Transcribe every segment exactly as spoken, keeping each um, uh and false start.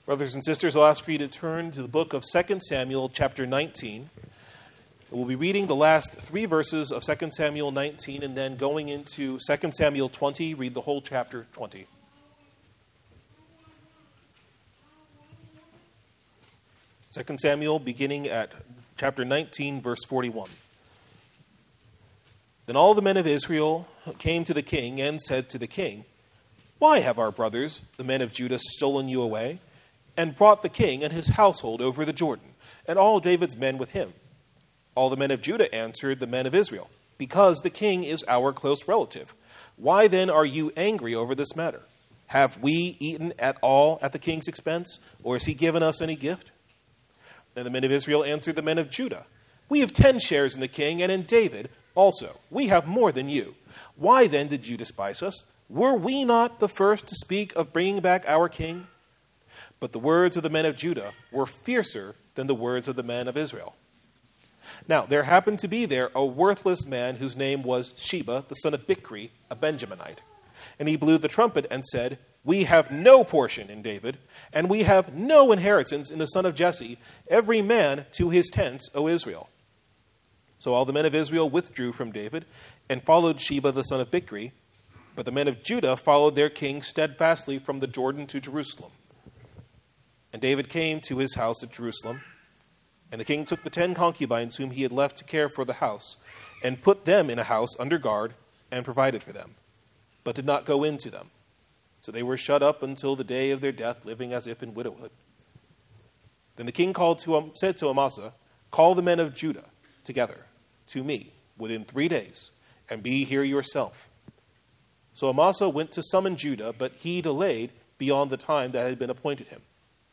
Brothers and sisters, I'll ask for you to turn to the book of Second Samuel, chapter nineteen. We'll be reading the last three verses of Second Samuel nineteen, and then going into Second Samuel twenty, read the whole chapter twenty. Second Samuel, beginning at chapter nineteen, verse forty-one. Then all the men of Israel came to the king and said to the king, "Why have our brothers, the men of Judah, stolen you away, and brought the king and his household over the Jordan, and all David's men with him?" All the men of Judah answered the men of Israel, "Because the king is our close relative. Why then are you angry over this matter? Have we eaten at all at the king's expense, or has he given us any gift?" And the men of Israel answered the men of Judah, "We have ten shares in the king and in David also. We have more than you. Why then did you despise us? Were we not the first to speak of bringing back our king?" But the words of the men of Judah were fiercer than the words of the men of Israel. Now there happened to be there a worthless man whose name was Sheba, the son of Bichri, a Benjaminite. And he blew the trumpet and said, "We have no portion in David, and we have no inheritance in the son of Jesse, every man to his tents, O Israel." So all the men of Israel withdrew from David and followed Sheba, the son of Bichri. But the men of Judah followed their king steadfastly from the Jordan to Jerusalem. And David came to his house at Jerusalem, and the king took the ten concubines whom he had left to care for the house, and put them in a house under guard, and provided for them, but did not go into them. So they were shut up until the day of their death, living as if in widowhood. Then the king called to um, said to Amasa, "Call the men of Judah together to me within three days, and be here yourself." So Amasa went to summon Judah, but he delayed beyond the time that had been appointed him.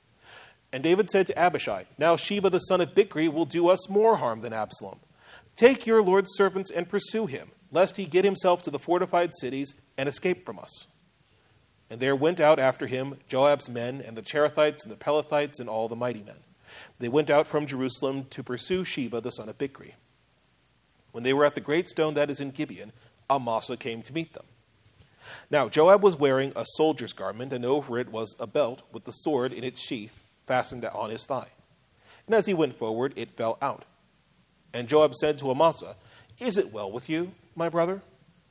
And David said to Abishai, "Now Sheba the son of Bichri will do us more harm than Absalom. Take your Lord's servants and pursue him, lest he get himself to the fortified cities and escape from us." And there went out after him Joab's men, and the Cherethites, and the Pelethites, and all the mighty men. They went out from Jerusalem to pursue Sheba the son of Bichri. When they were at the great stone that is in Gibeon, Amasa came to meet them. Now Joab was wearing a soldier's garment, and over it was a belt with the sword in its sheath fastened on his thigh. And as he went forward, it fell out. And Joab said to Amasa, "Is it well with you, my brother?"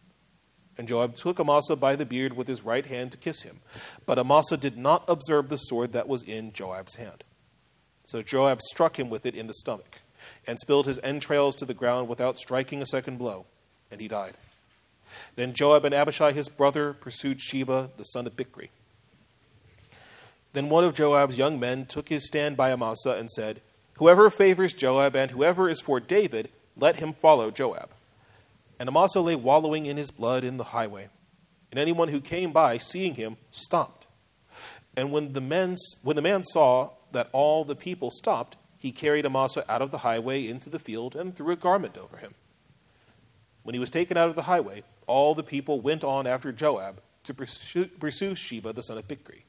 And Joab took Amasa by the beard with his right hand to kiss him. But Amasa did not observe the sword that was in Joab's hand. So Joab struck him with it in the stomach, and spilled his entrails to the ground without striking a second blow, and he died. Then Joab and Abishai his brother pursued Sheba the son of Bichri. Then one of Joab's young men took his stand by Amasa and said, "Whoever favors Joab and whoever is for David, let him follow Joab." And Amasa lay wallowing in his blood in the highway. And anyone who came by, seeing him, stopped. And when the men, when the man saw that all the people stopped, he carried Amasa out of the highway into the field and threw a garment over him. When he was taken out of the highway, all the people went on after Joab to pursue, pursue Sheba the son of Bichri.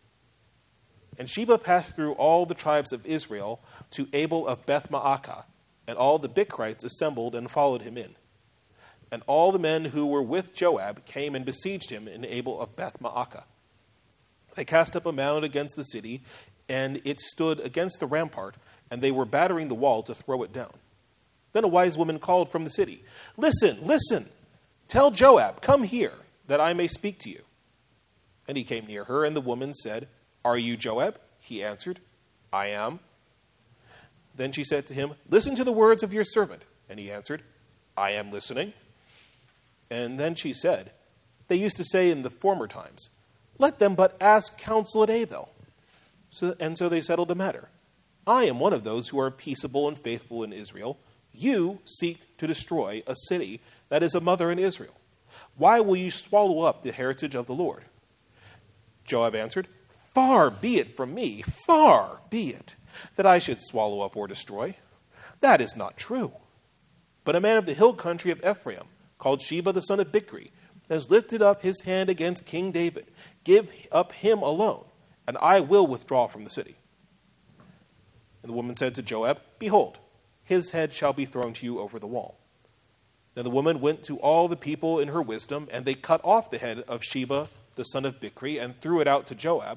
And Sheba passed through all the tribes of Israel to Abel of Beth-Maacah, and all the Bichrites assembled and followed him in. And all the men who were with Joab came and besieged him in Abel of Beth-Maacah. They cast up a mound against the city, and it stood against the rampart, and they were battering the wall to throw it down. Then a wise woman called from the city, "Listen, listen, tell Joab, come here, that I may speak to you." And he came near her, and the woman said, "Are you Joab?" He answered, "I am." Then she said to him, "Listen to the words of your servant." And he answered, "I am listening." And then she said, "They used to say in the former times, 'Let them but ask counsel at Abel.' So, and so they settled the matter. I am one of those who are peaceable and faithful in Israel. You seek to destroy a city that is a mother in Israel. Why will you swallow up the heritage of the Lord?" Joab answered, "Far be it from me, far be it, that I should swallow up or destroy. That is not true. But a man of the hill country of Ephraim, called Sheba the son of Bichri, has lifted up his hand against King David. Give up him alone, and I will withdraw from the city." And the woman said to Joab, "Behold, his head shall be thrown to you over the wall." Then the woman went to all the people in her wisdom, and they cut off the head of Sheba the son of Bichri and threw it out to Joab.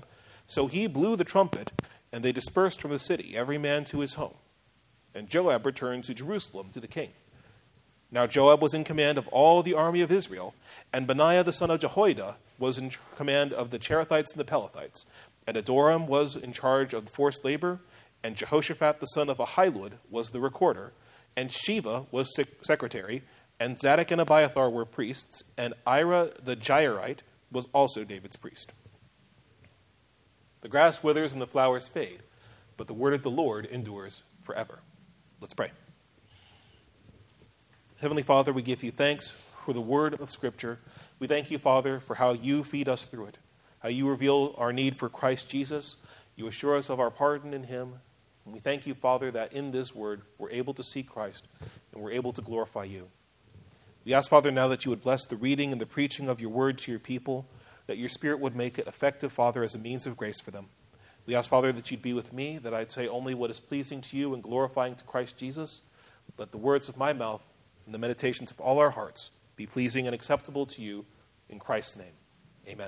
So he blew the trumpet, and they dispersed from the city, every man to his home. And Joab returned to Jerusalem to the king. Now Joab was in command of all the army of Israel, and Benaiah the son of Jehoiada was in command of the Cherethites and the Pelethites, and Adoram was in charge of the forced labor, and Jehoshaphat the son of Ahilud was the recorder, and Sheva was sec- secretary, and Zadok and Abiathar were priests, and Ira the Jairite was also David's priest. The grass withers and the flowers fade, but the word of the Lord endures forever. Let's pray. Heavenly Father, we give you thanks for the word of Scripture. We thank you, Father, for how you feed us through it, how you reveal our need for Christ Jesus. You assure us of our pardon in him. And we thank you, Father, that in this word we're able to see Christ and we're able to glorify you. We ask, Father, now that you would bless the reading and the preaching of your word to your people, that your Spirit would make it effective, Father, as a means of grace for them. We ask, Father, that you'd be with me, that I'd say only what is pleasing to you and glorifying to Christ Jesus. Let the words of my mouth and the meditations of all our hearts be pleasing and acceptable to you in Christ's name. Amen.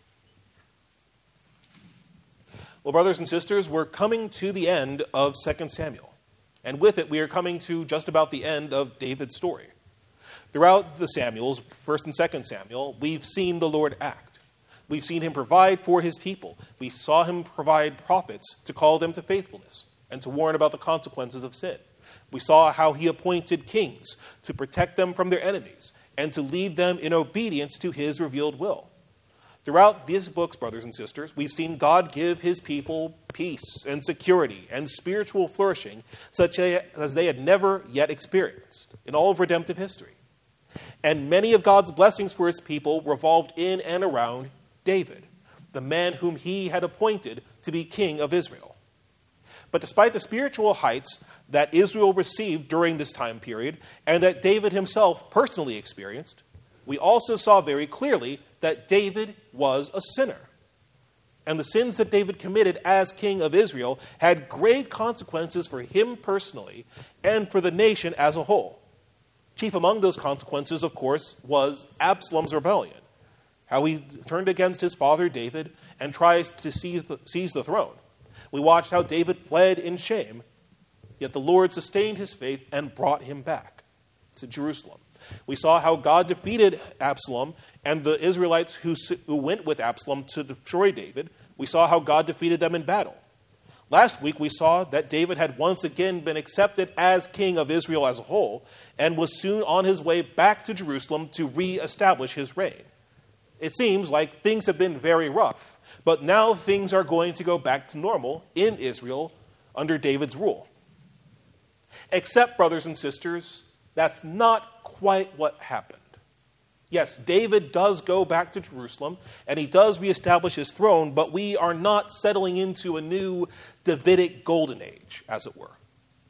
Well, brothers and sisters, we're coming to the end of Second Samuel. And with it, we are coming to just about the end of David's story. Throughout the Samuels, First and Second Samuel, we've seen the Lord act. We've seen him provide for his people. We saw him provide prophets to call them to faithfulness and to warn about the consequences of sin. We saw how he appointed kings to protect them from their enemies and to lead them in obedience to his revealed will. Throughout these books, brothers and sisters, we've seen God give his people peace and security and spiritual flourishing such as they had never yet experienced in all of redemptive history. And many of God's blessings for his people revolved in and around David, the man whom he had appointed to be king of Israel. But despite the spiritual heights that Israel received during this time period and that David himself personally experienced, we also saw very clearly that David was a sinner. And the sins that David committed as king of Israel had great consequences for him personally and for the nation as a whole. Chief among those consequences, of course, was Absalom's rebellion, how he turned against his father David and tries to seize the, seize the throne. We watched how David fled in shame, yet the Lord sustained his faith and brought him back to Jerusalem. We saw how God defeated Absalom and the Israelites who, who went with Absalom to destroy David. We saw how God defeated them in battle. Last week we saw that David had once again been accepted as king of Israel as a whole and was soon on his way back to Jerusalem to reestablish his reign. It seems like things have been very rough, but now things are going to go back to normal in Israel under David's rule. Except, brothers and sisters, that's not quite what happened. Yes, David does go back to Jerusalem, and he does reestablish his throne, but we are not settling into a new Davidic golden age, as it were.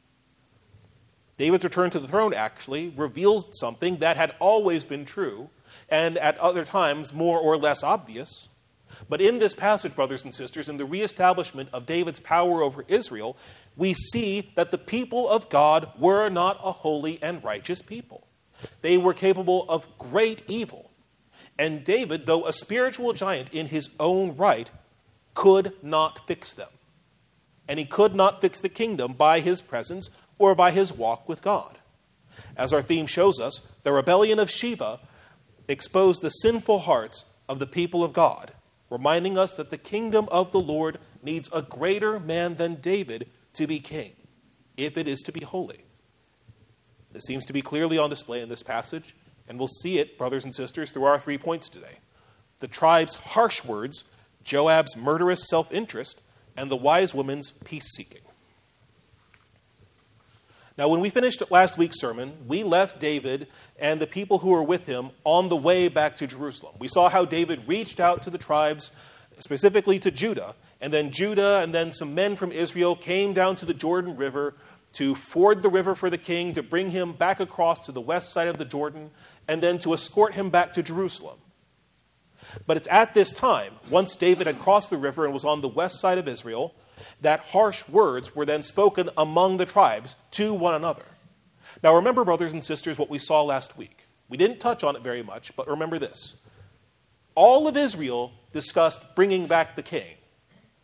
David's return to the throne actually reveals something that had always been true, and at other times more or less obvious. But in this passage, brothers and sisters, in the reestablishment of David's power over Israel, we see that the people of God were not a holy and righteous people. They were capable of great evil. And David, though a spiritual giant in his own right, could not fix them. And he could not fix the kingdom by his presence or by his walk with God. As our theme shows us, the rebellion of Sheba exposed the sinful hearts of the people of God, reminding us that the kingdom of the Lord needs a greater man than David to be king, if it is to be holy. This seems to be clearly on display in this passage, and we'll see it, brothers and sisters, through our three points today. The tribe's harsh words, Joab's murderous self-interest, and the wise woman's peace-seeking. Now, when we finished last week's sermon, we left David and the people who were with him on the way back to Jerusalem. We saw how David reached out to the tribes, specifically to Judah, and then Judah and then some men from Israel came down to the Jordan River to ford the river for the king, to bring him back across to the west side of the Jordan, and then to escort him back to Jerusalem. But it's at this time, once David had crossed the river and was on the west side of Israel, that harsh words were then spoken among the tribes to one another. Now remember, brothers and sisters, what we saw last week. We didn't touch on it very much, but remember this. All of Israel discussed bringing back the king.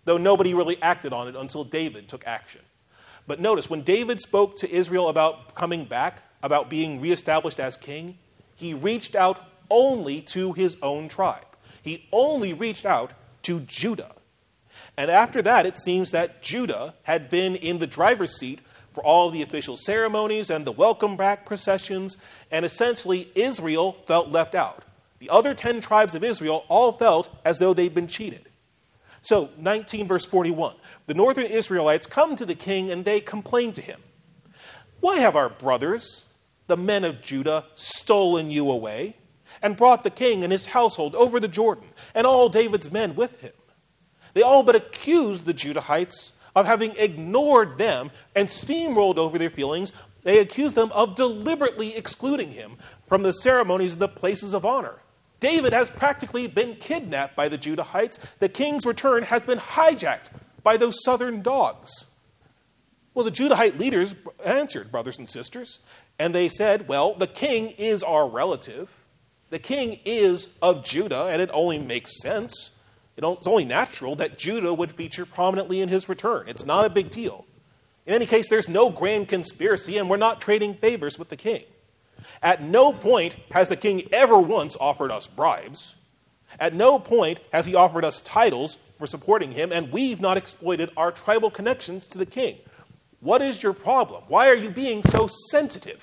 though nobody really acted on it until David took action. But notice, when David spoke to Israel about coming back, about being reestablished as king, he reached out only to his own tribe. He only reached out to Judah. And after that, it seems that Judah had been in the driver's seat for all the official ceremonies and the welcome back processions, and essentially Israel felt left out. The other ten tribes of Israel all felt as though they'd been cheated. So, nineteen verse forty-one, the northern Israelites come to the king and they complain to him. Why have our brothers, the men of Judah, stolen you away and brought the king and his household over the Jordan and all David's men with him? They all but accused the Judahites of having ignored them and steamrolled over their feelings. They accused them of deliberately excluding him from the ceremonies and the places of honor. David has practically been kidnapped by the Judahites. The king's return has been hijacked by those southern dogs. Well, the Judahite leaders answered, brothers and sisters, and they said, well, the king is our relative. The king is of Judah, and it only makes sense. It's only natural that Judah would feature prominently in his return. It's not a big deal. In any case, there's no grand conspiracy, and we're not trading favors with the king. At no point has the king ever once offered us bribes. At no point has he offered us titles for supporting him, and we've not exploited our tribal connections to the king. What is your problem? Why are you being so sensitive?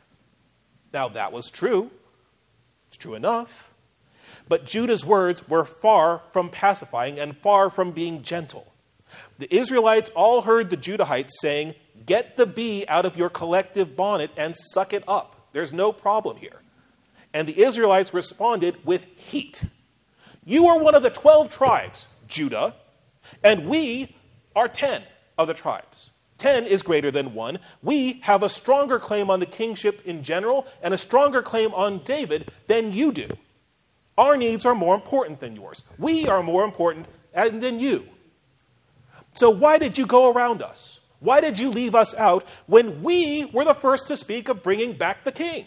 Now, that was true. It's true enough. But Judah's words were far from pacifying and far from being gentle. The Israelites all heard the Judahites saying, get the bee out of your collective bonnet and suck it up. There's no problem here. And the Israelites responded with heat. You are one of the twelve tribes, Judah, and we are ten of the tribes. Ten is greater than one. We have a stronger claim on the kingship in general and a stronger claim on David than you do. Our needs are more important than yours. We are more important than you. So why did you go around us? Why did you leave us out when we were the first to speak of bringing back the king?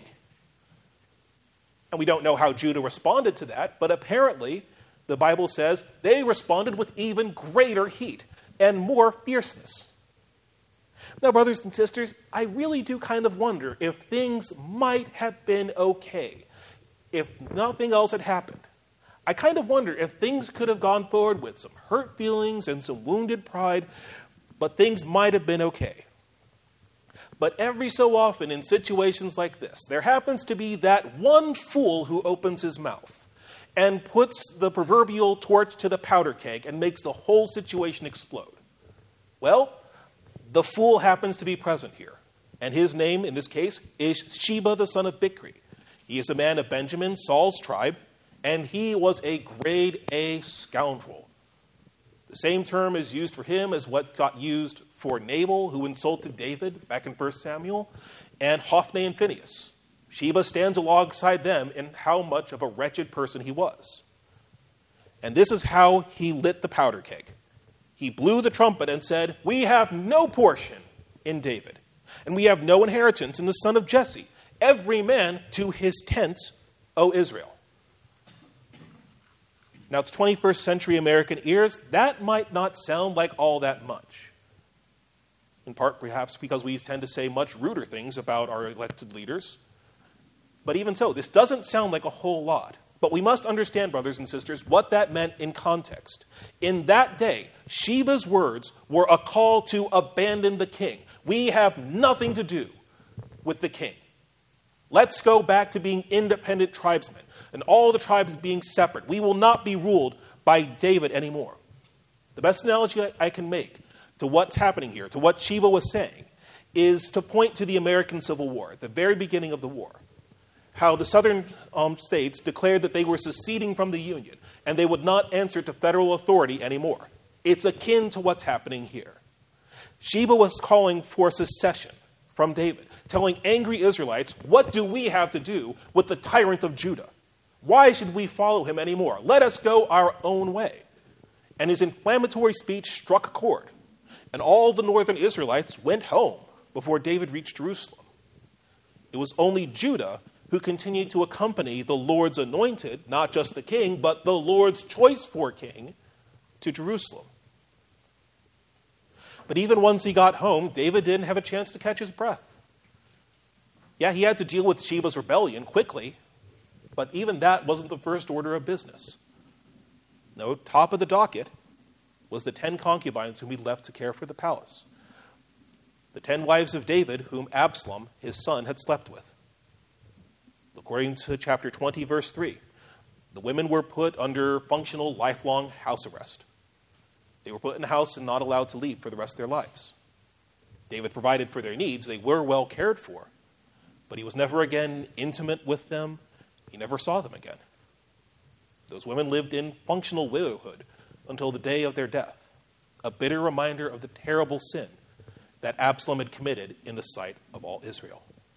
And we don't know how Judah responded to that, but apparently the Bible says they responded with even greater heat and more fierceness. Now, brothers and sisters, I really do kind of wonder if things might have been okay if nothing else had happened. I kind of wonder if things could have gone forward with some hurt feelings and some wounded pride, but things might have been okay. But every so often in situations like this, there happens to be that one fool who opens his mouth and puts the proverbial torch to the powder keg and makes the whole situation explode. Well, the fool happens to be present here, and his name in this case is Sheba the son of Bichri. He is a man of Benjamin, Saul's tribe, and he was a grade A scoundrel. The same term is used for him as what got used for Nabal, who insulted David back in First Samuel, and Hophni and Phinehas. Sheba stands alongside them in how much of a wretched person he was. And this is how he lit the powder keg. He blew the trumpet and said, we have no portion in David, and we have no inheritance in the son of Jesse. Every man to his tents, O Israel. Now, to twenty-first century American ears, that might not sound like all that much. In part, perhaps, because we tend to say much ruder things about our elected leaders. But even so, this doesn't sound like a whole lot. But we must understand, brothers and sisters, what that meant in context. In that day, Sheba's words were a call to abandon the king. We have nothing to do with the king. Let's go back to being independent tribesmen and all the tribes being separate. We will not be ruled by David anymore. The best analogy I can make to what's happening here, to what Sheba was saying, is to point to the American Civil War, at the very beginning of the war. How the southern um, states declared that they were seceding from the Union and they would not answer to federal authority anymore. It's akin to what's happening here. Sheba was calling for secession from David, telling angry Israelites, what do we have to do with the tyrant of Judah? Why should we follow him anymore? Let us go our own way. And his inflammatory speech struck a chord, and all the northern Israelites went home before David reached Jerusalem. It was only Judah who continued to accompany the Lord's anointed, not just the king, but the Lord's choice for king, to Jerusalem. But even once he got home, David didn't have a chance to catch his breath. Yeah, he had to deal with Sheba's rebellion quickly, but even that wasn't the first order of business. No, top of the docket was the ten concubines whom he left to care for the palace. The ten wives of David whom Absalom, his son, had slept with. According to chapter twenty, verse three, the women were put under functional lifelong house arrest. They were put in a house and not allowed to leave for the rest of their lives. David provided for their needs. They were well cared for, but he was never again intimate with them. He never saw them again. Those women lived in functional widowhood until the day of their death, a bitter reminder of the terrible sin that Absalom had committed in the sight of all Israel.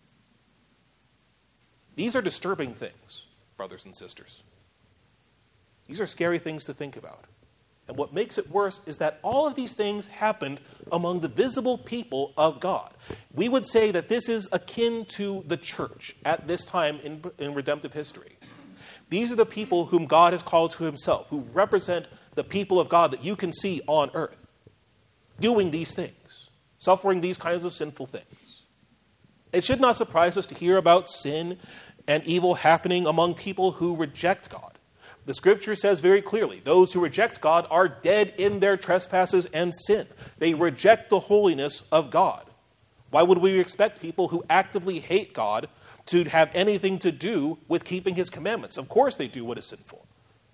These are disturbing things, brothers and sisters. These are scary things to think about. And what makes it worse is that all of these things happened among the visible people of God. We would say that this is akin to the church at this time in, in redemptive history. These are the people whom God has called to himself, who represent the people of God that you can see on earth, doing these things, suffering these kinds of sinful things. It should not surprise us to hear about sin and evil happening among people who reject God. The scripture says very clearly, those who reject God are dead in their trespasses and sin. They reject the holiness of God. Why would we expect people who actively hate God to have anything to do with keeping his commandments? Of course they do what is sinful.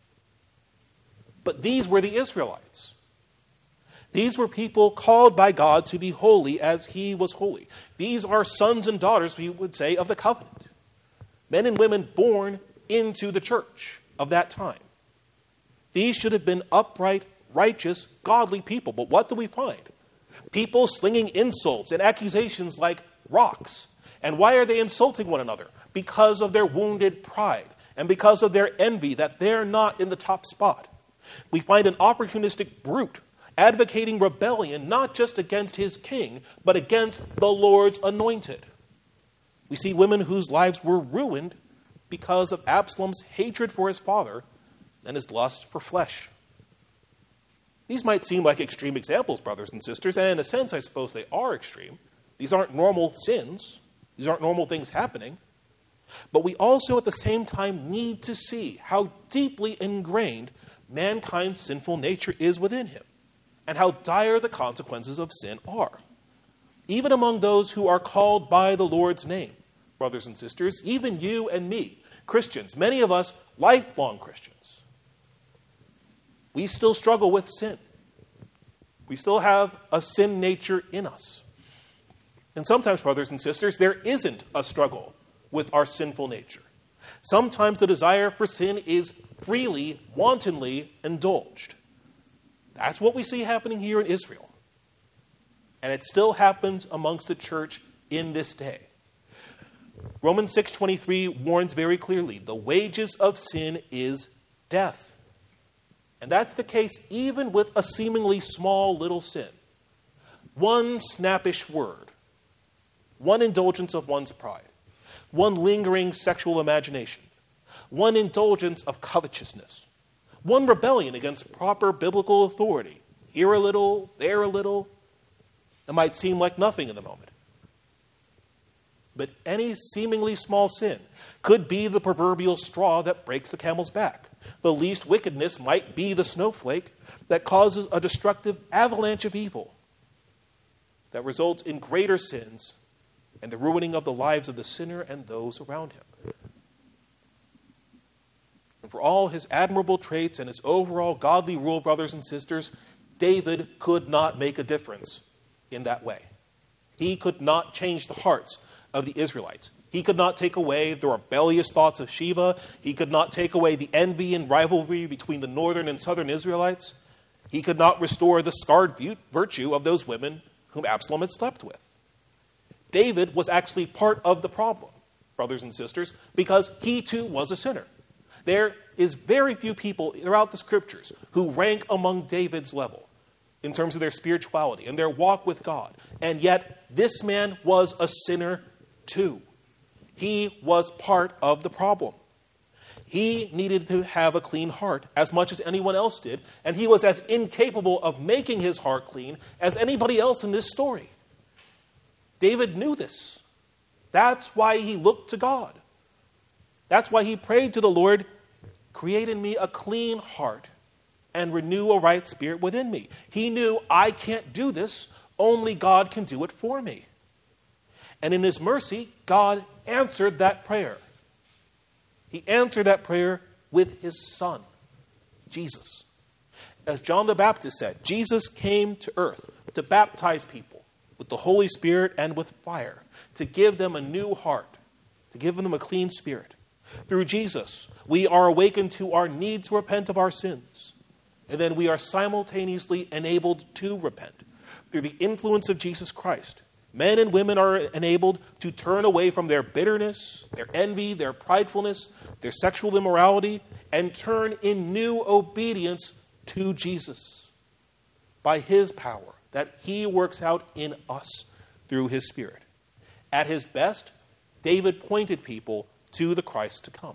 But these were the Israelites. These were people called by God to be holy as he was holy. These are sons and daughters, we would say, of the covenant. Men and women born into the church of that time. These should have been upright, righteous, godly people. But what do we find? People slinging insults and accusations like rocks. And why are they insulting one another? Because of their wounded pride and because of their envy that they're not in the top spot. We find an opportunistic brute advocating rebellion not just against his king, but against the Lord's anointed. We see women whose lives were ruined because of Absalom's hatred for his father and his lust for flesh. These might seem like extreme examples, brothers and sisters, and in a sense, I suppose they are extreme. These aren't normal sins. These aren't normal things happening. But we also at the same time need to see how deeply ingrained mankind's sinful nature is within him and how dire the consequences of sin are. Even among those who are called by the Lord's name, brothers and sisters, even you and me, Christians, many of us lifelong Christians, we still struggle with sin. We still have a sin nature in us. And sometimes, brothers and sisters, there isn't a struggle with our sinful nature. Sometimes the desire for sin is freely, wantonly indulged. That's what we see happening here in Israel. And it still happens amongst the church in this day. Romans six twenty-three warns very clearly, the wages of sin is death. And that's the case even with a seemingly small little sin. One snappish word, one indulgence of one's pride, one lingering sexual imagination, one indulgence of covetousness, one rebellion against proper biblical authority, here a little, there a little. It might seem like nothing in the moment. But any seemingly small sin could be the proverbial straw that breaks the camel's back. The least wickedness might be the snowflake that causes a destructive avalanche of evil that results in greater sins and the ruining of the lives of the sinner and those around him. And for all his admirable traits and his overall godly rule, brothers and sisters, David could not make a difference in that way. He could not change the hearts of the Israelites. He could not take away the rebellious thoughts of Sheba. He could not take away the envy and rivalry between the northern and southern Israelites. He could not restore the scarred virtue of those women whom Absalom had slept with. David was actually part of the problem, brothers and sisters, because he too was a sinner. There is very few people throughout the scriptures who rank among David's level in terms of their spirituality and their walk with God. And yet, this man was a sinner too. He was part of the problem. He needed to have a clean heart as much as anyone else did, and he was as incapable of making his heart clean as anybody else in this story. David knew this. That's why he looked to God. That's why he prayed to the Lord, create in me a clean heart and renew a right spirit within me. He knew, I can't do this. Only God can do it for me. And in his mercy, God answered that prayer. He answered that prayer with his son, Jesus. As John the Baptist said, Jesus came to earth to baptize people with the Holy Spirit and with fire, to give them a new heart, to give them a clean spirit. Through Jesus, we are awakened to our need to repent of our sins, and then we are simultaneously enabled to repent. Through the influence of Jesus Christ, men and women are enabled to turn away from their bitterness, their envy, their pridefulness, their sexual immorality, and turn in new obedience to Jesus by his power that he works out in us through his Spirit. At his best, David pointed people to the Christ to come.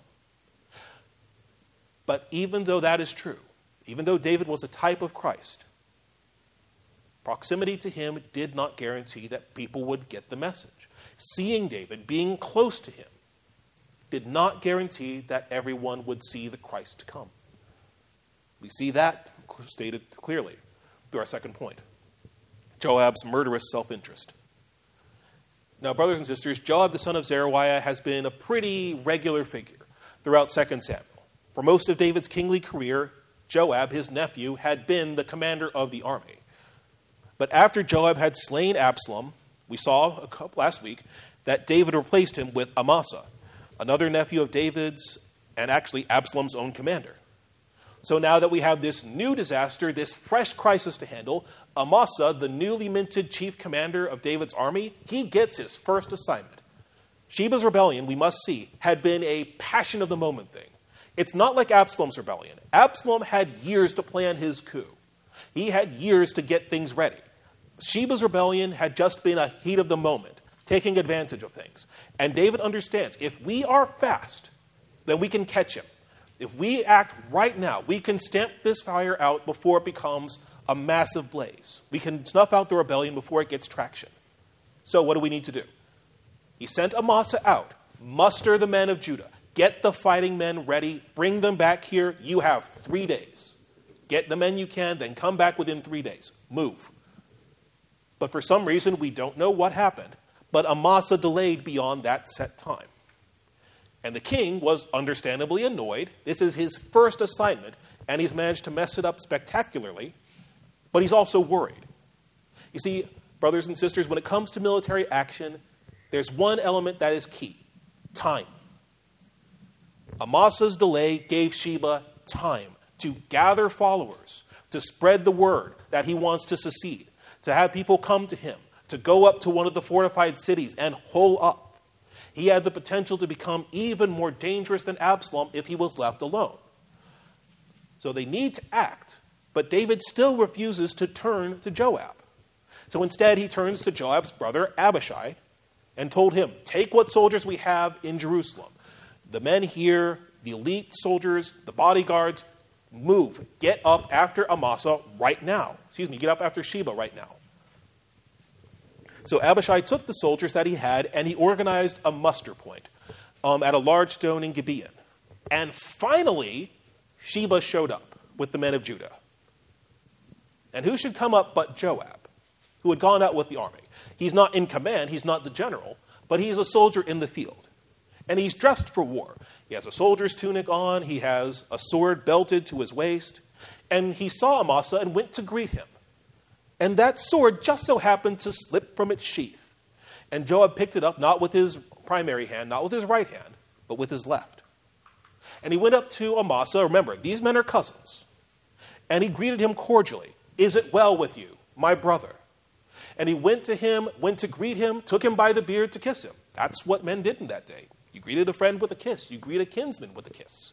But even though that is true, even though David was a type of Christ, proximity to him did not guarantee that people would get the message. Seeing David, being close to him, did not guarantee that everyone would see the Christ to come. We see that stated clearly through our second point, Joab's murderous self-interest. Now, brothers and sisters, Joab, the son of Zeruiah, has been a pretty regular figure throughout Second Samuel. For most of David's kingly career, Joab, his nephew, had been the commander of the army. But after Joab had slain Absalom, we saw a couple last week that David replaced him with Amasa, another nephew of David's and actually Absalom's own commander. So now that we have this new disaster, this fresh crisis to handle, Amasa, the newly minted chief commander of David's army, he gets his first assignment. Sheba's rebellion, we must see, had been a passion of the moment thing. It's not like Absalom's rebellion. Absalom had years to plan his coup. He had years to get things ready. Sheba's rebellion had just been a heat of the moment, taking advantage of things. And David understands, if we are fast, then we can catch him. If we act right now, we can stamp this fire out before it becomes a massive blaze. We can snuff out the rebellion before it gets traction. So what do we need to do? He sent Amasa out. Muster the men of Judah. Get the fighting men ready. Bring them back here. You have three days. Get the men you can, then come back within three days. Move. But for some reason, we don't know what happened, but Amasa delayed beyond that set time. And the king was understandably annoyed. This is his first assignment, and he's managed to mess it up spectacularly, but he's also worried. You see, brothers and sisters, when it comes to military action, there's one element that is key: time. Amasa's delay gave Sheba time to gather followers, to spread the word that he wants to secede, to have people come to him, to go up to one of the fortified cities and hole up. He had the potential to become even more dangerous than Absalom if he was left alone. So they need to act, but David still refuses to turn to Joab. So instead he turns to Joab's brother Abishai and told him, take what soldiers we have in Jerusalem. The men here, the elite soldiers, the bodyguards, move. Get up after Amasa right now. Excuse me, get up after Sheba right now. So Abishai took the soldiers that he had and he organized a muster point um, at a large stone in Gibeon. And finally, Sheba showed up with the men of Judah. And who should come up but Joab, who had gone out with the army. He's not in command, he's not the general, but he's a soldier in the field. And he's dressed for war. He has a soldier's tunic on, he has a sword belted to his waist, and he saw Amasa and went to greet him. And that sword just so happened to slip from its sheath. And Joab picked it up, not with his primary hand, not with his right hand, but with his left. And he went up to Amasa. Remember, these men are cousins. And he greeted him cordially. Is it well with you, my brother? And he went to him, went to greet him, took him by the beard to kiss him. That's what men did in that day. You greeted a friend with a kiss. You greet a kinsman with a kiss.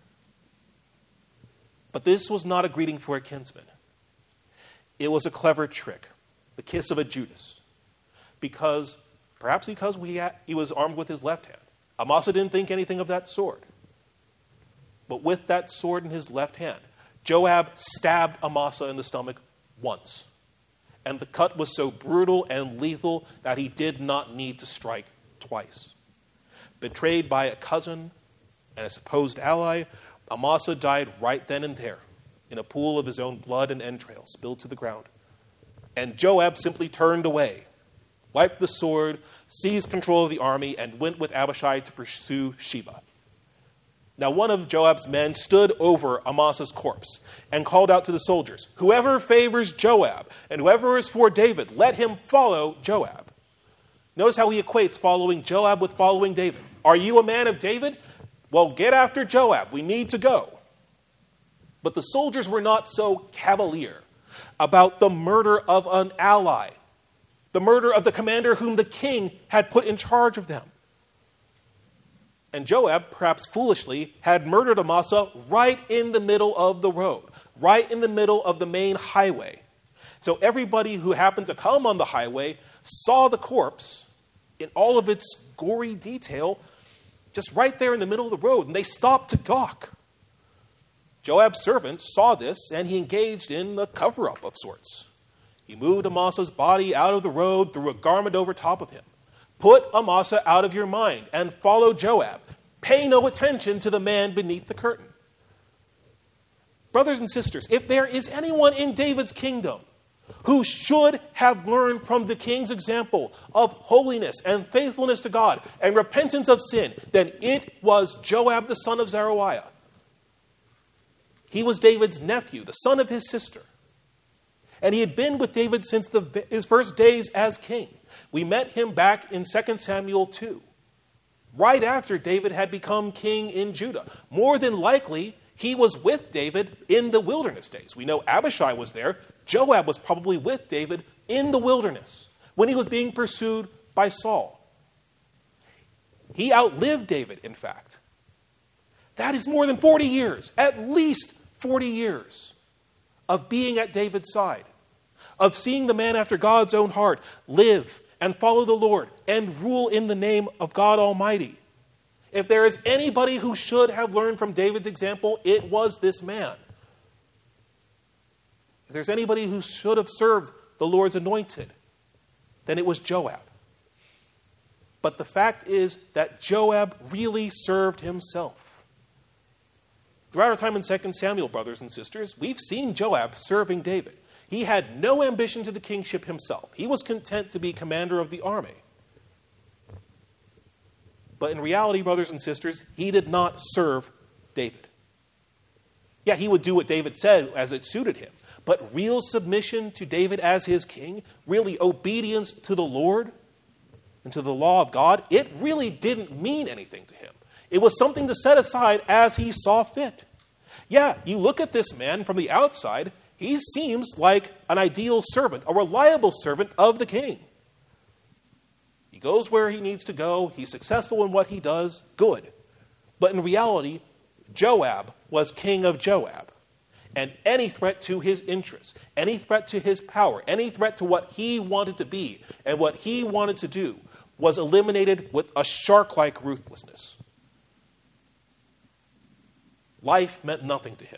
But this was not a greeting for a kinsman. It was a clever trick, the kiss of a Judas. Because, perhaps because we had, he was armed with his left hand. Amasa didn't think anything of that sword. but with that sword in his left hand, Joab stabbed Amasa in the stomach once. And the cut was so brutal and lethal that he did not need to strike twice. Betrayed by a cousin and a supposed ally, Amasa died right then and there in a pool of his own blood and entrails spilled to the ground. And Joab simply turned away, wiped the sword, seized control of the army, and went with Abishai to pursue Sheba. Now one of Joab's men stood over Amasa's corpse and called out to the soldiers, "Whoever favors Joab and whoever is for David, let him follow Joab." Notice how he equates following Joab with following David. Are you a man of David? Well, get after Joab. We need to go. But the soldiers were not so cavalier about the murder of an ally, the murder of the commander whom the king had put in charge of them. And Joab, perhaps foolishly, had murdered Amasa right in the middle of the road, right in the middle of the main highway. So everybody who happened to come on the highway saw the corpse in all of its gory detail, just right there in the middle of the road, and they stopped to gawk. Joab's servant saw this, and he engaged in a cover-up of sorts. He moved Amasa's body out of the road, threw a garment over top of him. Put Amasa out of your mind and follow Joab. Pay no attention to the man beneath the curtain. Brothers and sisters, if there is anyone in David's kingdom who should have learned from the king's example of holiness and faithfulness to God and repentance of sin, then it was Joab, the son of Zeruiah. He was David's nephew, the son of his sister. And he had been with David since the, his first days as king. We met him back in Second Samuel two, right after David had become king in Judah. More than likely, he was with David in the wilderness days. We know Abishai was there. Joab was probably with David in the wilderness when he was being pursued by Saul. He outlived David, in fact. That is more than forty years, at least forty years of being at David's side, of seeing the man after God's own heart live and follow the Lord and rule in the name of God Almighty. If there is anybody who should have learned from David's example, it was this man. If there's anybody who should have served the Lord's anointed, then it was Joab. But the fact is that Joab really served himself. Throughout our time in Second Samuel, brothers and sisters, we've seen Joab serving David. He had no ambition to the kingship himself. He was content to be commander of the army. But in reality, brothers and sisters, he did not serve David. Yeah, he would do what David said as it suited him. But real submission to David as his king, really obedience to the Lord and to the law of God, it really didn't mean anything to him. It was something to set aside as he saw fit. Yeah, you look at this man from the outside, he seems like an ideal servant, a reliable servant of the king. He goes where he needs to go. He's successful in what he does. Good. But in reality, Joab was king of Joab. And any threat to his interests, any threat to his power, any threat to what he wanted to be and what he wanted to do was eliminated with a shark-like ruthlessness. Life meant nothing to him.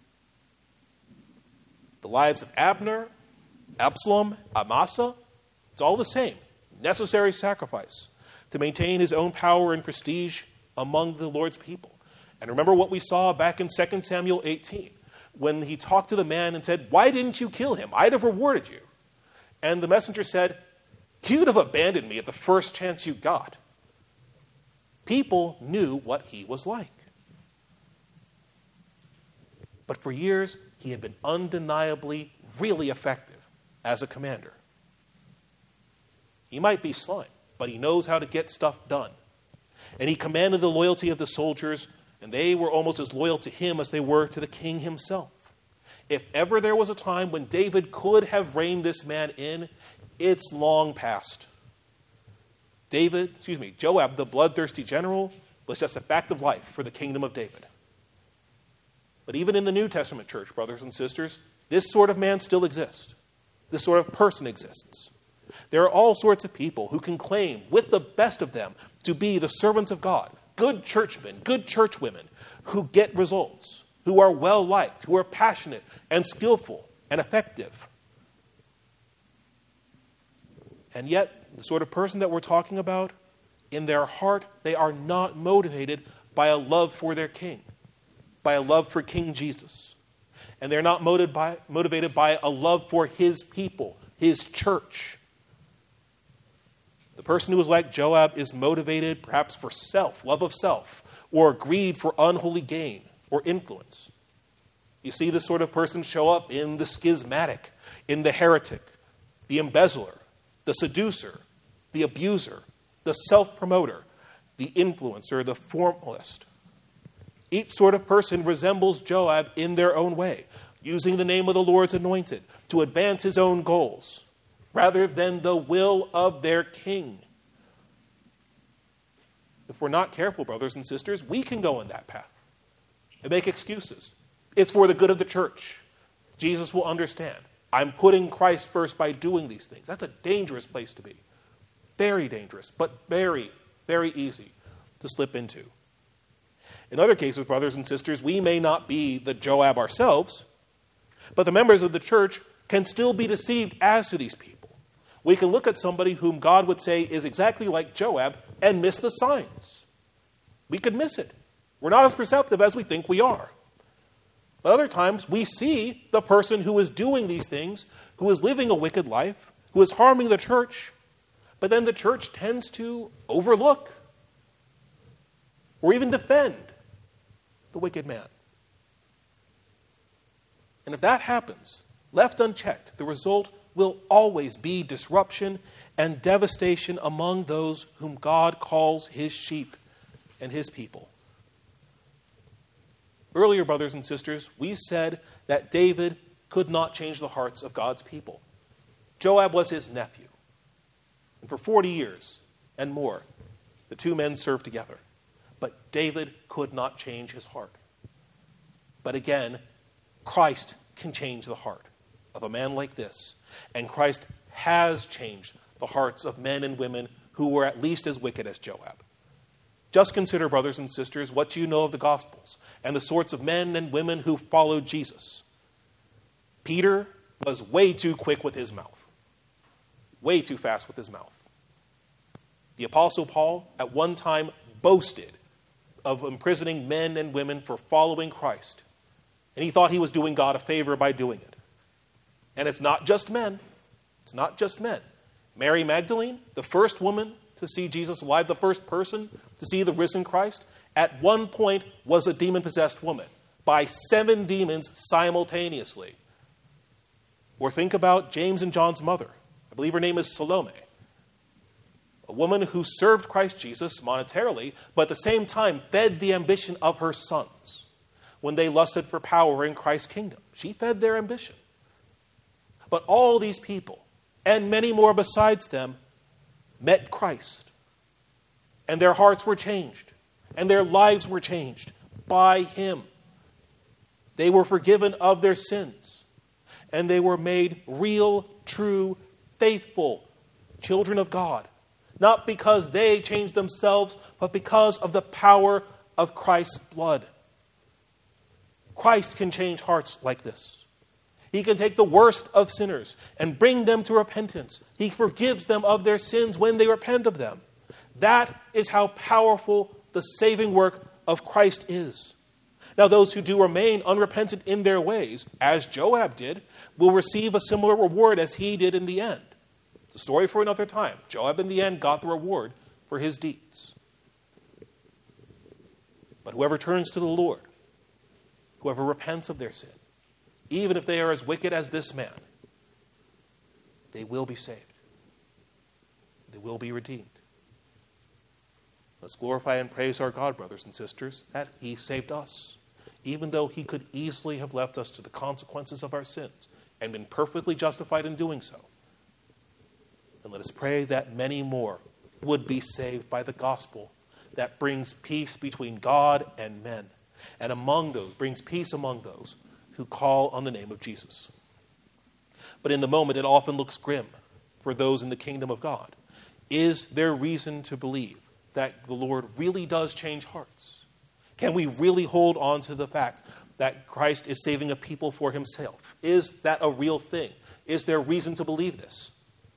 The lives of Abner, Absalom, Amasa, it's all the same. Necessary sacrifice to maintain his own power and prestige among the Lord's people. And remember what we saw back in Second Samuel eighteen, when he talked to the man and said, "Why didn't you kill him? I'd have rewarded you." And the messenger said, "You'd have abandoned me at the first chance you got." People knew what he was like. But for years, he had been undeniably really effective as a commander. He might be sly, but he knows how to get stuff done. And he commanded the loyalty of the soldiers, and they were almost as loyal to him as they were to the king himself. If ever there was a time when David could have reined this man in, it's long past. David, excuse me, Joab, the bloodthirsty general, was just a fact of life for the kingdom of David. But even in the New Testament church, brothers and sisters, this sort of man still exists. This sort of person exists. There are all sorts of people who can claim, with the best of them, to be the servants of God, good churchmen, good churchwomen who get results, who are well-liked, who are passionate and skillful and effective. And yet, the sort of person that we're talking about, in their heart, they are not motivated by a love for their king, by a love for King Jesus. And they're not motivated by, motivated by a love for his people, his church. The person who is like Joab is motivated perhaps for self, love of self, or greed for unholy gain or influence. You see this sort of person show up in the schismatic, in the heretic, the embezzler, the seducer, the abuser, the self-promoter, the influencer, the formalist. Each sort of person resembles Joab in their own way, using the name of the Lord's anointed to advance his own goals, rather than the will of their king. If we're not careful, brothers and sisters, we can go in that path and make excuses. It's for the good of the church. Jesus will understand. I'm putting Christ first by doing these things. That's a dangerous place to be. Very dangerous, but very, very easy to slip into. In other cases, brothers and sisters, we may not be the Joab ourselves, but the members of the church can still be deceived as to these people. We can look at somebody whom God would say is exactly like Joab and miss the signs. We could miss it. We're not as perceptive as we think we are. But other times, we see the person who is doing these things, who is living a wicked life, who is harming the church, but then the church tends to overlook or even defend the wicked man. And if that happens, left unchecked, the result will always be disruption and devastation among those whom God calls his sheep and his people. Earlier, brothers and sisters, we said that David could not change the hearts of God's people. Joab was his nephew. And for forty years and more, the two men served together. But David could not change his heart. But again, Christ can change the heart of a man like this. And Christ has changed the hearts of men and women who were at least as wicked as Joab. Just consider, brothers and sisters, what you know of the Gospels and the sorts of men and women who followed Jesus. Peter was way too quick with his mouth. Way too fast with his mouth. The Apostle Paul at one time boasted of imprisoning men and women for following Christ. And he thought he was doing God a favor by doing it. And it's not just men. It's not just men. Mary Magdalene, the first woman to see Jesus alive, the first person to see the risen Christ, at one point was a demon-possessed woman by seven demons simultaneously. Or think about James and John's mother. I believe her name is Salome. A woman who served Christ Jesus monetarily, but at the same time fed the ambition of her sons when they lusted for power in Christ's kingdom. She fed their ambition. But all these people, and many more besides them, met Christ. And their hearts were changed. And their lives were changed by him. They were forgiven of their sins. And they were made real, true, faithful children of God. Not because they changed themselves, but because of the power of Christ's blood. Christ can change hearts like this. He can take the worst of sinners and bring them to repentance. He forgives them of their sins when they repent of them. That is how powerful the saving work of Christ is. Now, those who do remain unrepentant in their ways, as Joab did, will receive a similar reward as he did in the end. It's a story for another time. Joab in the end got the reward for his deeds. But whoever turns to the Lord, whoever repents of their sin, even if they are as wicked as this man, they will be saved. They will be redeemed. Let's glorify and praise our God, brothers and sisters, that he saved us, even though he could easily have left us to the consequences of our sins and been perfectly justified in doing so. And let us pray that many more would be saved by the gospel that brings peace between God and men, and among those, brings peace among those who call on the name of Jesus. But in the moment, it often looks grim for those in the kingdom of God. Is there reason to believe that the Lord really does change hearts? Can we really hold on to the fact that Christ is saving a people for himself? Is that a real thing? Is there reason to believe this?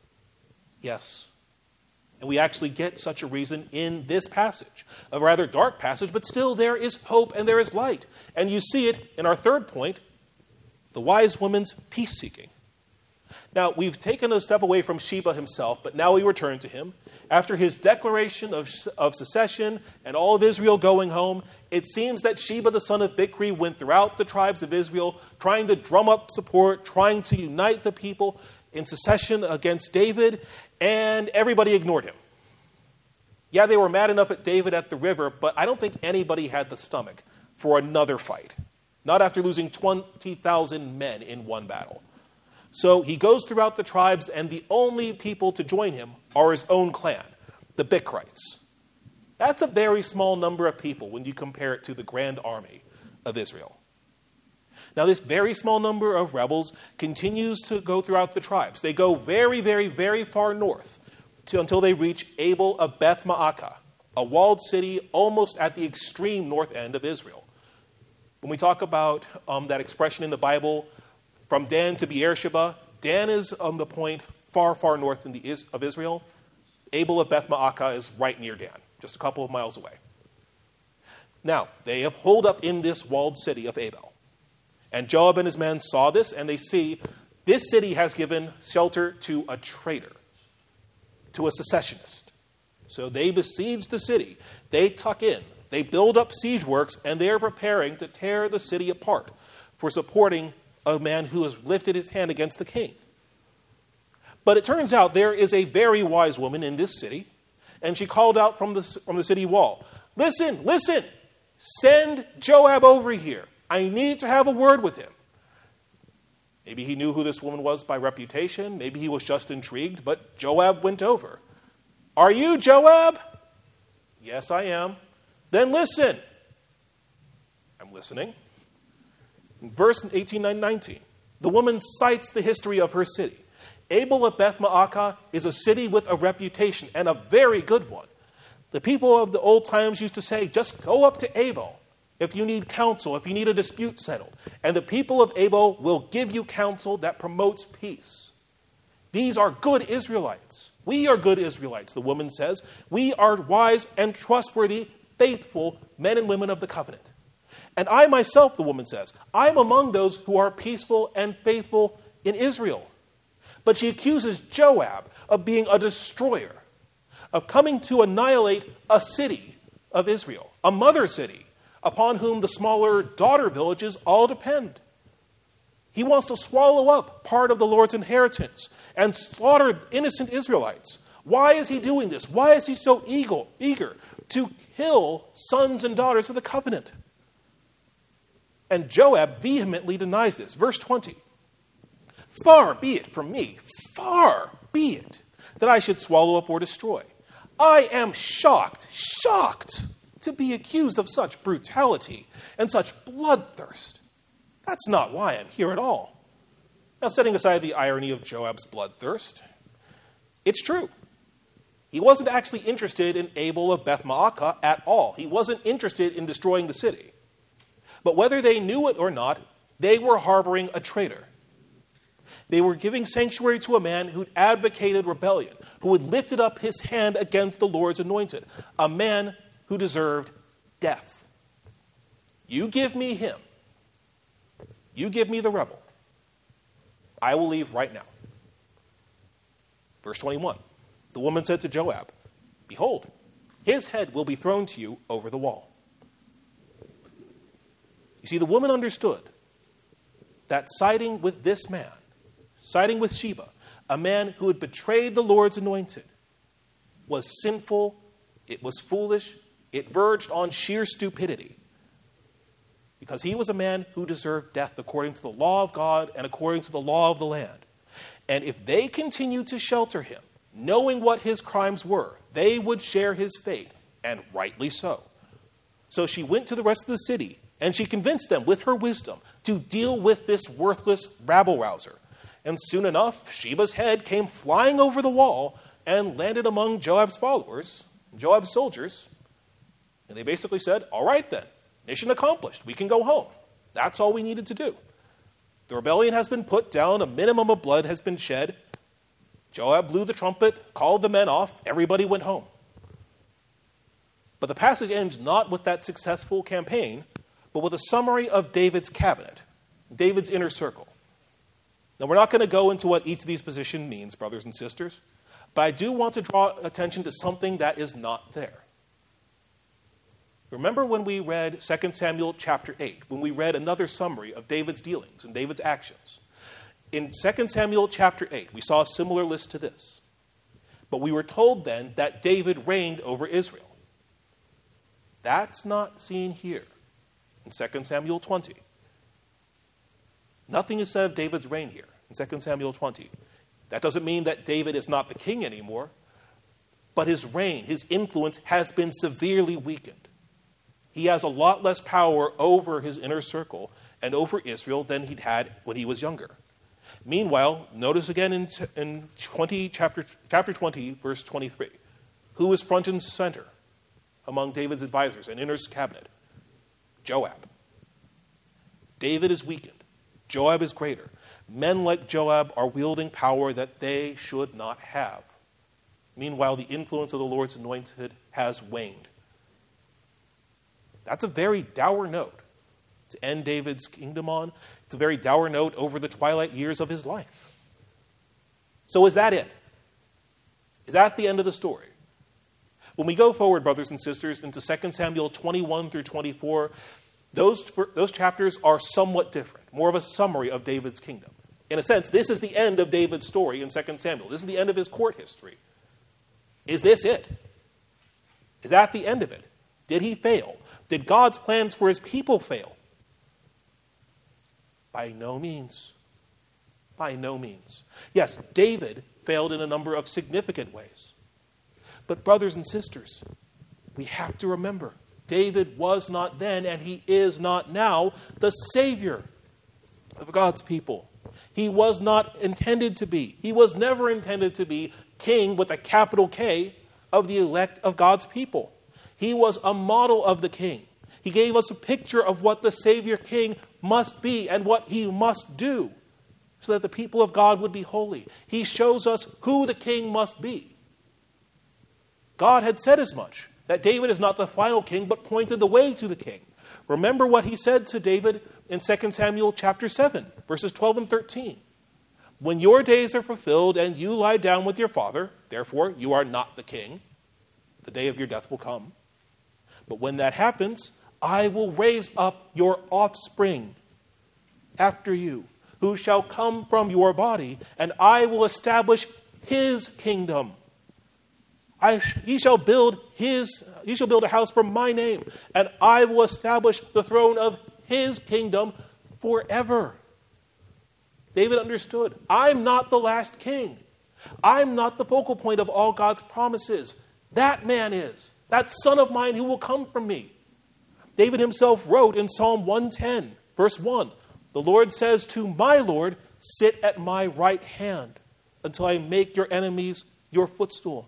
Yes. And we actually get such a reason in this passage, a rather dark passage, but still there is hope and there is light. And you see it in our third point, the wise woman's peace-seeking. Now, we've taken a step away from Sheba himself, but now we return to him. After his declaration of, of secession and all of Israel going home, it seems that Sheba, the son of Bichri, went throughout the tribes of Israel, trying to drum up support, trying to unite the people in secession against David, and everybody ignored him. Yeah, they were mad enough at David at the river, but I don't think anybody had the stomach for another fight. Not after losing twenty thousand men in one battle. So he goes throughout the tribes, and the only people to join him are his own clan, the Bichrites. That's a very small number of people when you compare it to the grand army of Israel. Now, this very small number of rebels continues to go throughout the tribes. They go very, very, very far north to, until they reach Abel of Beth Maacah, a walled city almost at the extreme north end of Israel. When we talk about um, that expression in the Bible, from Dan to Beersheba, Dan is on the point far, far north in the, of Israel. Abel of Beth Maacah is right near Dan, just a couple of miles away. Now, they have holed up in this walled city of Abel. And Joab and his men saw this, and they see this city has given shelter to a traitor, to a secessionist. So they besiege the city. They tuck in. They build up siege works, and they are preparing to tear the city apart for supporting a man who has lifted his hand against the king. But it turns out there is a very wise woman in this city, and she called out from the, from the city wall, "Listen, listen, send Joab over here. I need to have a word with him." Maybe he knew who this woman was by reputation. Maybe he was just intrigued, but Joab went over. "Are you Joab?" "Yes, I am." "Then listen." "I'm listening." In verse eighteen and nineteen, the woman cites the history of her city. Abel of Beth Maacah is a city with a reputation, and a very good one. The people of the old times used to say, just go up to Abel if you need counsel, if you need a dispute settled. And the people of Abel will give you counsel that promotes peace. These are good Israelites. We are good Israelites, the woman says. We are wise and trustworthy, faithful men and women of the covenant. And I myself, the woman says, I'm among those who are peaceful and faithful in Israel. But she accuses Joab of being a destroyer, of coming to annihilate a city of Israel, a mother city, upon whom the smaller daughter villages all depend. He wants to swallow up part of the Lord's inheritance and slaughter innocent Israelites. Why is he doing this? Why is he so eager, eager to kill sons and daughters of the covenant? And Joab vehemently denies this. Verse twenty. Far be it from me, far be it, that I should swallow up or destroy. I am shocked, shocked to be accused of such brutality and such bloodthirst. That's not why I'm here at all. Now, setting aside the irony of Joab's bloodthirst, it's true. He wasn't actually interested in Abel of Beth Maacah at all. He wasn't interested in destroying the city. But whether they knew it or not, they were harboring a traitor. They were giving sanctuary to a man who'd advocated rebellion, who had lifted up his hand against the Lord's anointed, a man who deserved death. You give me him. You give me the rebel. I will leave right now. Verse twenty-one. The woman said to Joab, behold, his head will be thrown to you over the wall. You see, the woman understood that siding with this man, siding with Sheba, a man who had betrayed the Lord's anointed, was sinful, it was foolish, it verged on sheer stupidity. Because he was a man who deserved death according to the law of God and according to the law of the land. And if they continued to shelter him, knowing what his crimes were, they would share his fate, and rightly so. So she went to the rest of the city, and she convinced them with her wisdom to deal with this worthless rabble-rouser. And soon enough, Sheba's head came flying over the wall and landed among Joab's followers, Joab's soldiers, and they basically said, all right then, mission accomplished. We can go home. That's all we needed to do. The rebellion has been put down. A minimum of blood has been shed. Joab blew the trumpet, called the men off. Everybody went home. But the passage ends not with that successful campaign, but with a summary of David's cabinet, David's inner circle. Now, we're not going to go into what each of these positions means, brothers and sisters, but I do want to draw attention to something that is not there. Remember when we read Second Samuel chapter eight, when we read another summary of David's dealings and David's actions? In Second Samuel chapter eight, we saw a similar list to this. But we were told then that David reigned over Israel. That's not seen here in Second Samuel twenty. Nothing is said of David's reign here in Second Samuel twenty. That doesn't mean that David is not the king anymore, but his reign, his influence has been severely weakened. He has a lot less power over his inner circle and over Israel than he'd had when he was younger. Meanwhile, notice again in, in twenty, chapter, chapter twenty, verse twenty-three, who is front and center among David's advisors and inner cabinet? Joab. David is weakened. Joab is greater. Men like Joab are wielding power that they should not have. Meanwhile, the influence of the Lord's anointed has waned. That's a very dour note to end David's kingdom on. It's a very dour note over the twilight years of his life. So is that it? Is that the end of the story? When we go forward, brothers and sisters, into Second Samuel twenty-one through twenty-four, those, those chapters are somewhat different, more of a summary of David's kingdom. In a sense, this is the end of David's story in Second Samuel. This is the end of his court history. Is this it? Is that the end of it? Did he fail? Did God's plans for his people fail? By no means. By no means. Yes, David failed in a number of significant ways. But brothers and sisters, we have to remember, David was not then, and he is not now, the Savior of God's people. He was not intended to be. He was never intended to be king with a capital K of the elect of God's people. He was a model of the king. He gave us a picture of what the Savior King must be and what he must do so that the people of God would be holy. He shows us who the king must be. God had said as much, that David is not the final king, but pointed the way to the king. Remember what he said to David in Second Samuel chapter seven, verses twelve and thirteen. When your days are fulfilled and you lie down with your father, therefore you are not the king, the day of your death will come. But when that happens, I will raise up your offspring after you, who shall come from your body, and I will establish his kingdom. I, he shall build his, he shall build a house for my name, and I will establish the throne of his kingdom forever. David understood, I'm not the last king. I'm not the focal point of all God's promises. That man is. That son of mine who will come from me. David himself wrote in Psalm one ten, verse one, the Lord says to my Lord, sit at my right hand until I make your enemies your footstool.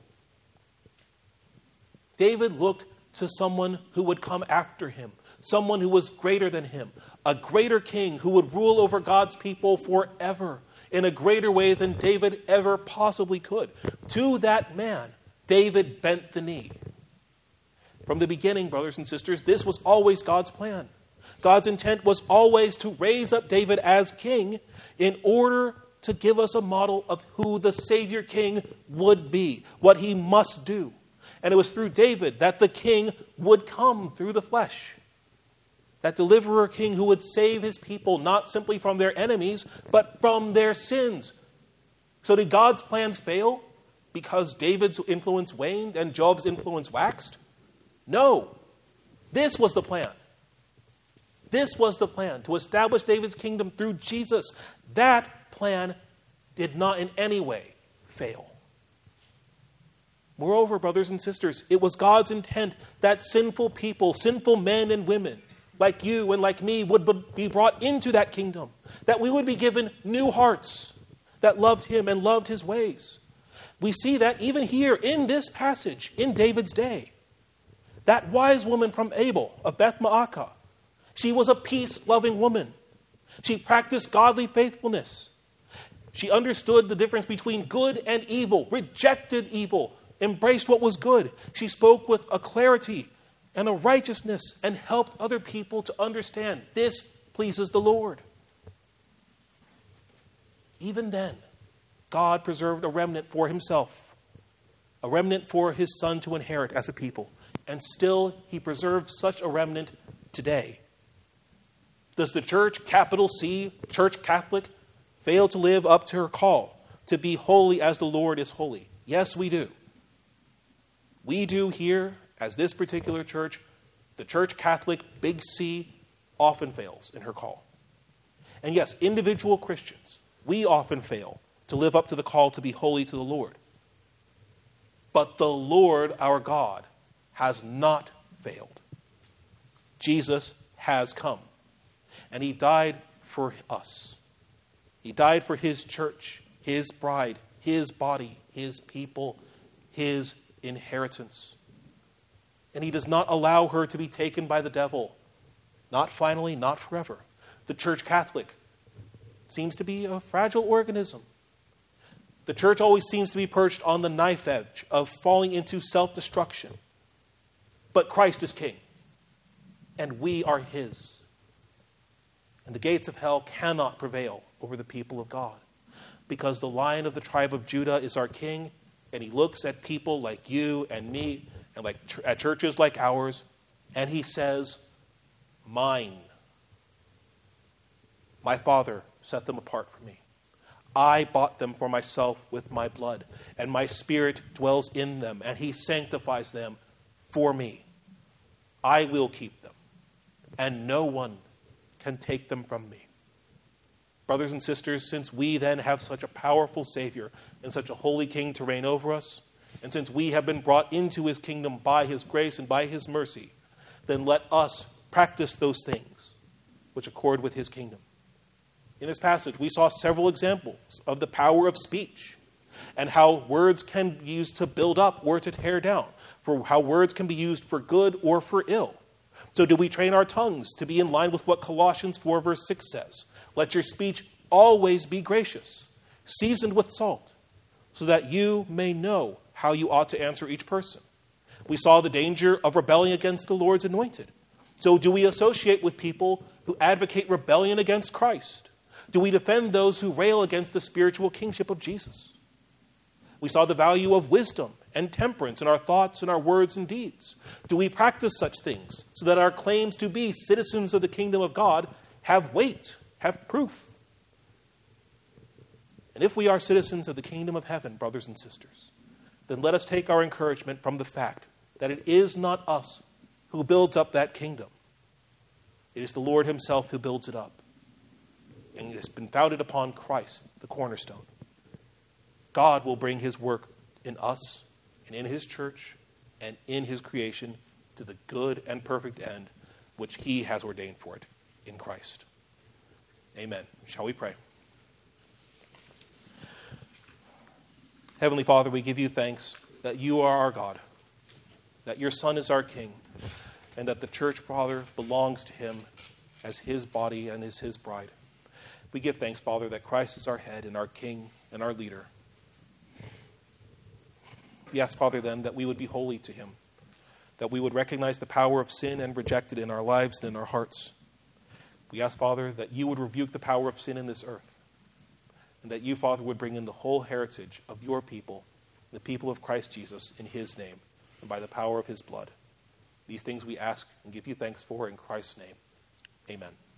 David looked to someone who would come after him, someone who was greater than him, a greater king who would rule over God's people forever in a greater way than David ever possibly could. To that man, David bent the knee. From the beginning, brothers and sisters, this was always God's plan. God's intent was always to raise up David as king in order to give us a model of who the Savior King would be, what he must do. And it was through David that the king would come through the flesh. That deliverer king who would save his people not simply from their enemies, but from their sins. So did God's plans fail because David's influence waned and Job's influence waxed? No. This was the plan. This was the plan, to establish David's kingdom through Jesus. That plan did not in any way fail. Moreover, brothers and sisters, it was God's intent that sinful people, sinful men and women, like you and like me, would be brought into that kingdom. That we would be given new hearts that loved him and loved his ways. We see that even here in this passage in David's day. That wise woman from Abel of Beth Maacah, she was a peace-loving woman. She practiced godly faithfulness. She understood the difference between good and evil, rejected evil, embraced what was good. She spoke with a clarity and a righteousness and helped other people to understand this pleases the Lord. Even then, God preserved a remnant for himself, a remnant for his son to inherit as a people. And still, he preserves such a remnant today. Does the church, capital C, Church Catholic, fail to live up to her call to be holy as the Lord is holy? Yes, we do. We do here, as this particular church, the Church Catholic, big C, often fails in her call. And yes, individual Christians, we often fail to live up to the call to be holy to the Lord. But the Lord, our God, has not failed. Jesus has come. And he died for us. He died for his church, his bride, his body, his people, his inheritance. And he does not allow her to be taken by the devil. Not finally, not forever. The Church Catholic seems to be a fragile organism. The church always seems to be perched on the knife edge of falling into self-destruction. But Christ is king, and we are his. And the gates of hell cannot prevail over the people of God, because the Lion of the tribe of Judah is our king, and he looks at people like you and me, and like at churches like ours, and he says, mine. My Father set them apart for me. I bought them for myself with my blood, and my Spirit dwells in them, and he sanctifies them for me. I will keep them, and no one can take them from me. Brothers and sisters, since we then have such a powerful Savior and such a holy King to reign over us, and since we have been brought into his kingdom by his grace and by his mercy, then let us practice those things which accord with his kingdom. In this passage, we saw several examples of the power of speech and how words can be used to build up or to tear down, for how words can be used for good or for ill. So do we train our tongues to be in line with what Colossians four verse six says? Let your speech always be gracious, seasoned with salt, so that you may know how you ought to answer each person. We saw the danger of rebelling against the Lord's anointed. So do we associate with people who advocate rebellion against Christ? Do we defend those who rail against the spiritual kingship of Jesus? We saw the value of wisdom and temperance in our thoughts and our words and deeds. Do we practice such things so that our claims to be citizens of the kingdom of God have weight, have proof? And if we are citizens of the kingdom of heaven, brothers and sisters, then let us take our encouragement from the fact that it is not us who builds up that kingdom. It is the Lord himself who builds it up. And it has been founded upon Christ, the cornerstone. God will bring his work in us and in his church and in his creation to the good and perfect end which he has ordained for it in Christ. Amen. Shall we pray? Heavenly Father, we give you thanks that you are our God, that your Son is our King, and that the church, Father, belongs to him as his body and is his bride. We give thanks, Father, that Christ is our head and our King and our leader. We ask, Father, then, that we would be holy to him, that we would recognize the power of sin and reject it in our lives and in our hearts. We ask, Father, that you would rebuke the power of sin in this earth, and that you, Father, would bring in the whole heritage of your people, the people of Christ Jesus, in his name and by the power of his blood. These things we ask and give you thanks for in Christ's name. Amen.